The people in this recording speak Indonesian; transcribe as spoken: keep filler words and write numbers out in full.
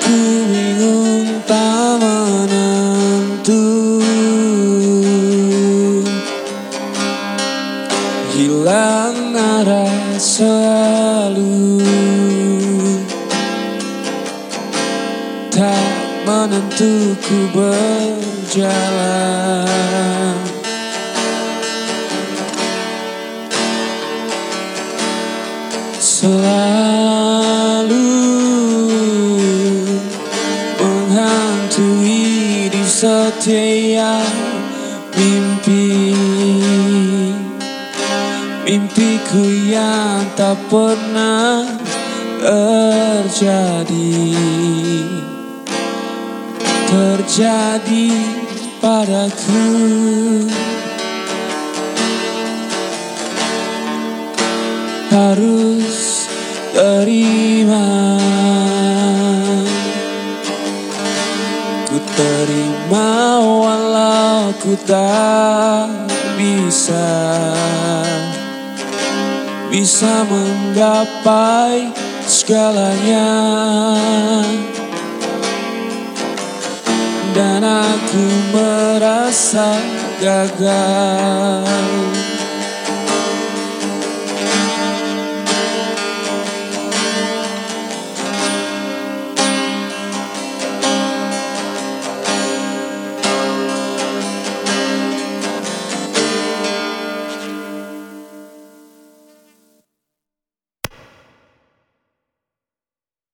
Ku bingung tak menentu, hilang arah selalu, tak menentu ku berjalan. Selalu menghantui di setiap mimpi, mimpiku yang tak pernah terjadi, terjadi padaku. Harus terima, ku terima walau ku tak bisa, bisa menggapai segalanya. Dan aku merasa gagal.